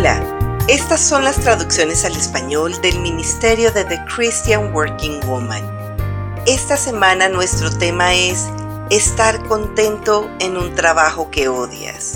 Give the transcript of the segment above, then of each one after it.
Hola, estas son las traducciones al español del Ministerio de The Christian Working Woman. Esta semana nuestro tema es estar contento en un trabajo que odias.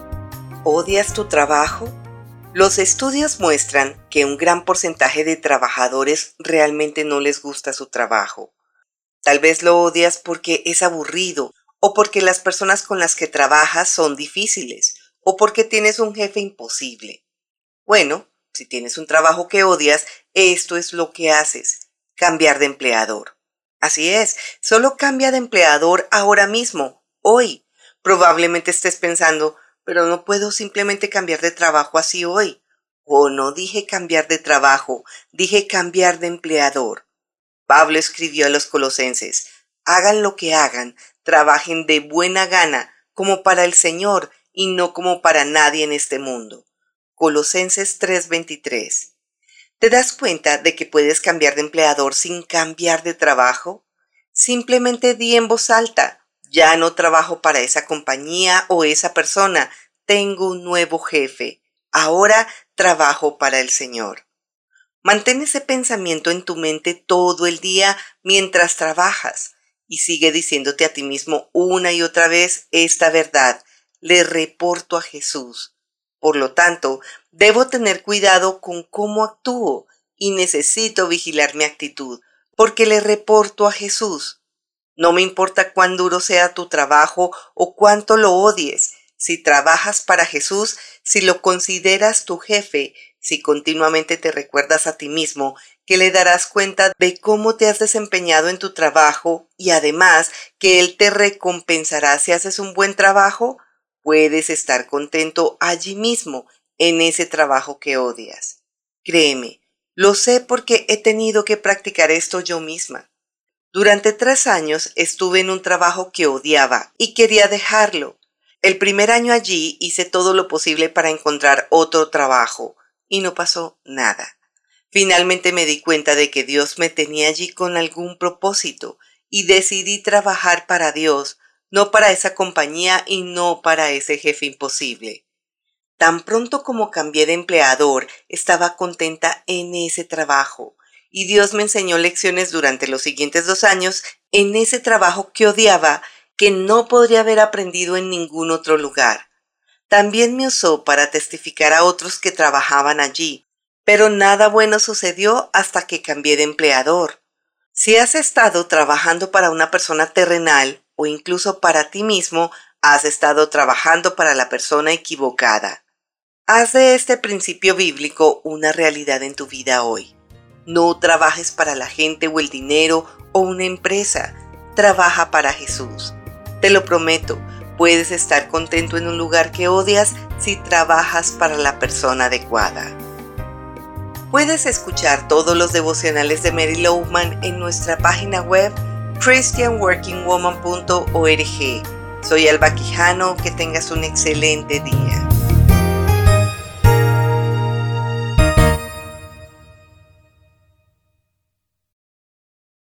¿Odias tu trabajo? Los estudios muestran que un gran porcentaje de trabajadores realmente no les gusta su trabajo. Tal vez lo odias porque es aburrido, o porque las personas con las que trabajas son difíciles, o porque tienes un jefe imposible. Bueno, si tienes un trabajo que odias, esto es lo que haces: cambiar de empleador. Así es, solo cambia de empleador ahora mismo, hoy. Probablemente estés pensando, pero no puedo simplemente cambiar de trabajo así hoy. Oh, no dije cambiar de trabajo, dije cambiar de empleador. Pablo escribió a los colosenses: hagan lo que hagan, trabajen de buena gana, como para el Señor y no como para nadie en este mundo. Colosenses 3:23. ¿Te das cuenta de que puedes cambiar de empleador sin cambiar de trabajo? Simplemente di en voz alta: ya no trabajo para esa compañía o esa persona, tengo un nuevo jefe. Ahora trabajo para el Señor. Mantén ese pensamiento en tu mente todo el día mientras trabajas y sigue diciéndote a ti mismo una y otra vez esta verdad: le reporto a Jesús. Por lo tanto, debo tener cuidado con cómo actúo y necesito vigilar mi actitud, porque le reporto a Jesús. No me importa cuán duro sea tu trabajo o cuánto lo odies. Si trabajas para Jesús, si lo consideras tu jefe, si continuamente te recuerdas a ti mismo que le darás cuenta de cómo te has desempeñado en tu trabajo y además que Él te recompensará si haces un buen trabajo, puedes estar contento allí mismo, en ese trabajo que odias. Créeme, lo sé porque he tenido que practicar esto yo misma. Durante 3 años estuve en un trabajo que odiaba y quería dejarlo. El primer año allí hice todo lo posible para encontrar otro trabajo y no pasó nada. Finalmente me di cuenta de que Dios me tenía allí con algún propósito y decidí trabajar para Dios, no para esa compañía y no para ese jefe imposible. Tan pronto como cambié de empleador, estaba contenta en ese trabajo. Y Dios me enseñó lecciones durante los siguientes 2 años en ese trabajo que odiaba, que no podría haber aprendido en ningún otro lugar. También me usó para testificar a otros que trabajaban allí, pero nada bueno sucedió hasta que cambié de empleador. Si has estado trabajando para una persona terrenal o incluso para ti mismo, has estado trabajando para la persona equivocada. Haz de este principio bíblico una realidad en tu vida hoy. No trabajes para la gente o el dinero o una empresa. Trabaja para Jesús. Te lo prometo, puedes estar contento en un lugar que odias si trabajas para la persona adecuada. Puedes escuchar todos los devocionales de Mary Lowman en nuestra página web christianworkingwoman.org. Soy Alba Quijano, que tengas un excelente día.